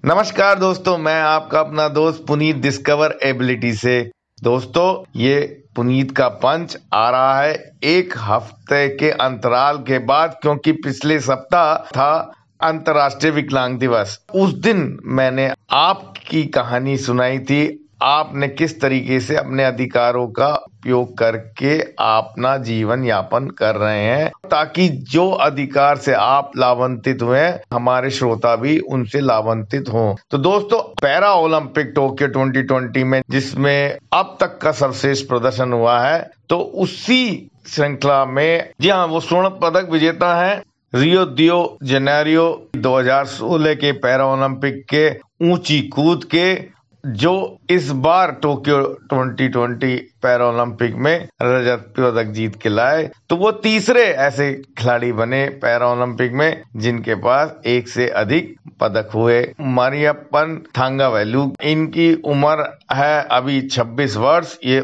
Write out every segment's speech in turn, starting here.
नमस्कार दोस्तों, मैं आपका अपना दोस्त पुनीत डिस्कवर एबिलिटी से। दोस्तों, ये पुनीत का पंच आ रहा है एक हफ्ते के अंतराल के बाद, क्योंकि पिछले सप्ताह था अंतर्राष्ट्रीय विकलांग दिवस। उस दिन मैंने आपकी कहानी सुनाई थी, आपने किस तरीके से अपने अधिकारों का उपयोग करके अपना जीवन यापन कर रहे हैं, ताकि जो अधिकार से आप लाभान्वित हुए हमारे श्रोता भी उनसे लाभान्वित हों। तो दोस्तों, पैरा ओलंपिक टोक्यो 2020 में जिसमें अब तक का सर्वश्रेष्ठ प्रदर्शन हुआ है, तो उसी श्रृंखला में जी हाँ, वो स्वर्ण पदक विजेता है रियो दियो जेनेरियो 2016 के पैरा ओलंपिक के ऊंची कूद के, जो इस बार टोक्यो 2020 पैरा ओलंपिक में रजत पदक जीत के लाए। तो वो तीसरे ऐसे खिलाड़ी बने पैरा ओलंपिक में जिनके पास एक से अधिक पदक हुए। मरियप्पन थांगावेलु, इनकी उम्र है अभी 26 वर्ष। ये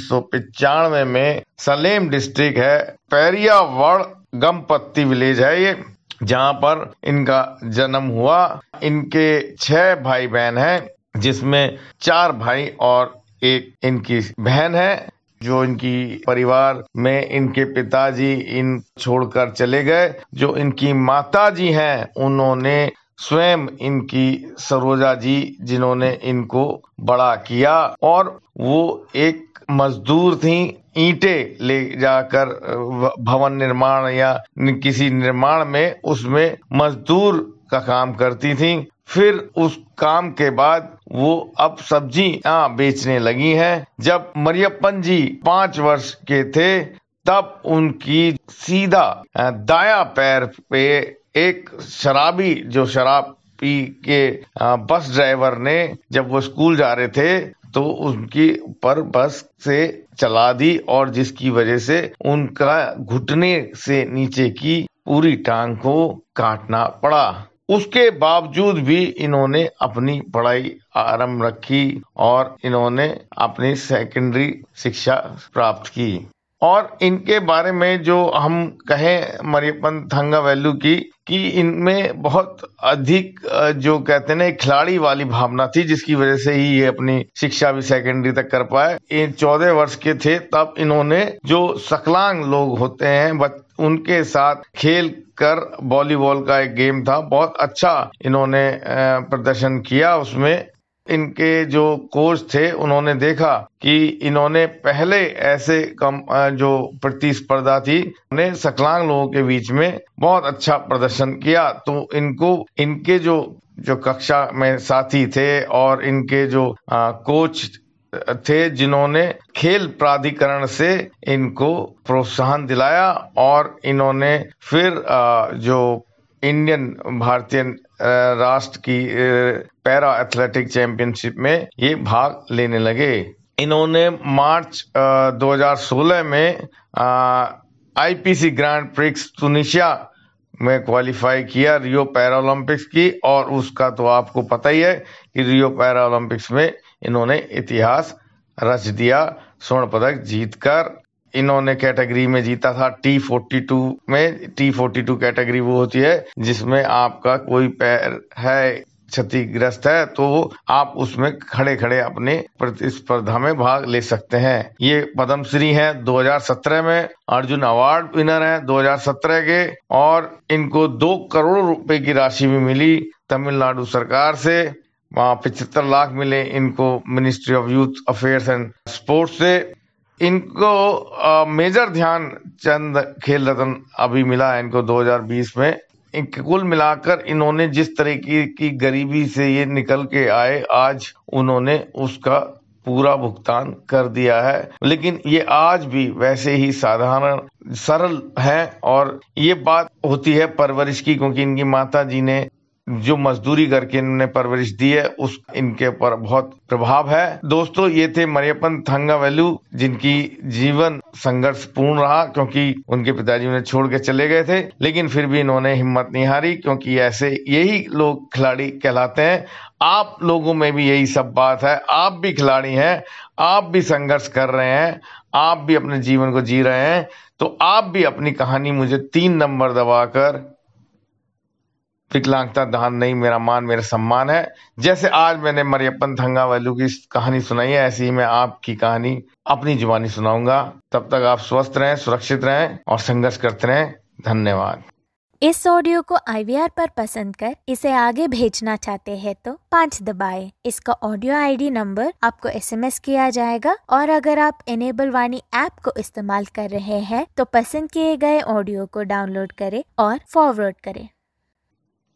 1995 में सलेम डिस्ट्रिक्ट है, पेरियावड़ गमपत्ती विलेज है ये, जहां पर इनका जन्म हुआ। इनके 6 भाई बहन हैं, जिसमें 4 भाई और एक इनकी बहन है। जो इनकी परिवार में इनके पिताजी इन छोड़कर चले गए। जो इनकी माताजी हैं, उन्होंने स्वयं इनकी सरोजा जी, जिन्होंने इनको बड़ा किया, और वो एक मजदूर थी। ईंटें ले जाकर भवन निर्माण या किसी निर्माण में उसमें मजदूर का काम करती थी। फिर उस काम के बाद वो अब सब्जियां बेचने लगी हैं। जब मरियप्पन जी 5 वर्ष के थे, तब उनकी सीधा दाया पैर पे एक शराबी, जो शराब पी के बस ड्राइवर ने, जब वो स्कूल जा रहे थे तो उनकी ऊपर बस से चला दी, और जिसकी वजह से उनका घुटने से नीचे की पूरी टांग को काटना पड़ा। उसके बावजूद भी इन्होंने अपनी पढ़ाई आरंभ रखी और इन्होंने अपनी सेकेंडरी शिक्षा प्राप्त की। और इनके बारे में जो हम कहें मरियप्पन थांगावेलु की, कि इनमें बहुत अधिक जो कहते हैं ना, खिलाड़ी वाली भावना थी, जिसकी वजह से ही ये अपनी शिक्षा भी सेकेंडरी तक कर पाए। ये 14 वर्ष के थे तब इन्होंने, जो सकलांग लोग होते हैं, उनके साथ खेल कर, वॉलीबॉल का एक गेम था, बहुत अच्छा इन्होंने प्रदर्शन किया। उसमें इनके जो कोच थे, उन्होंने देखा कि इन्होंने पहले ऐसे जो प्रतिस्पर्धा थी, उन्हें सकलांग लोगों के बीच में बहुत अच्छा प्रदर्शन किया। तो इनको इनके जो कक्षा में साथी थे और इनके जो कोच थे, जिन्होंने खेल प्राधिकरण से इनको प्रोत्साहन दिलाया, और इन्होंने फिर जो भारतीय राष्ट्र की पैरा एथलेटिक चैंपियनशिप में ये भाग लेने लगे। इन्होंने मार्च 2016 में आईपीसी ग्रैंड प्रिक्स तुनिशिया में क्वालिफाई किया रियो पैरा ओलंपिक्स की, और उसका तो आपको पता ही है कि रियो पैरा ओलंपिक्स में इन्होंने इतिहास रच दिया। स्वर्ण पदक जीतकर इन्होंने कैटेगरी में जीता था T42 में। T42 कैटेगरी वो होती है जिसमें आपका कोई पैर है क्षतिग्रस्त है, तो आप उसमें खड़े खड़े अपने प्रतिस्पर्धा में भाग ले सकते हैं। ये पद्मश्री हैं 2017 में, अर्जुन अवार्ड विनर हैं 2017 के, और इनको 2 करोड़ रुपए की राशि भी मिली तमिलनाडु सरकार से। 75 लाख मिले इनको ministry of youth affairs and sports से। इनको मेजर ध्यानचंद खेल रत्न अभी मिला है इनको 2020 में। कुल मिलाकर इन्होंने जिस तरीके की गरीबी से ये निकल के आए, आज उन्होंने उसका पूरा भुगतान कर दिया है। लेकिन ये आज भी वैसे ही साधारण सरल है, और ये बात होती है परवरिश की, क्योंकि इनकी माता जी ने जो मजदूरी करके इन्होंने परवरिश दी है, उस इनके ऊपर बहुत प्रभाव है। दोस्तों, ये थे मरियप्पन थांगावेलु, जिनकी जीवन संघर्षपूर्ण रहा, क्योंकि उनके पिताजी उन्हें छोड़ के चले गए थे, लेकिन फिर भी इन्होंने हिम्मत नहीं हारी, क्योंकि ऐसे यही लोग खिलाड़ी कहलाते हैं। आप लोगों में भी यही सब बात है, आप भी खिलाड़ी हैं, आप भी संघर्ष कर रहे हैं, आप भी अपने जीवन को जी रहे हैं। तो आप भी अपनी कहानी मुझे 3 नंबर दबाकर विकलांगता दान नहीं, मेरा मान मेरा सम्मान है। जैसे आज मैंने मरियप्पन थंगावेलु की कहानी सुनाई है, ऐसी ही मैं आपकी कहानी अपनी जुबानी सुनाऊंगा। तब तक आप स्वस्थ रहें, सुरक्षित रहें और संघर्ष करते रहें। धन्यवाद। इस ऑडियो को IVR पर पसंद कर इसे आगे भेजना चाहते हैं तो 5 दबाएं। इसका ऑडियो ID नंबर आपको SMS किया जाएगा और अगर आप इनेबल वाणी ऐप को इस्तेमाल कर रहे हैं तो पसंद किए गए ऑडियो को डाउनलोड करें और फॉरवर्ड करें।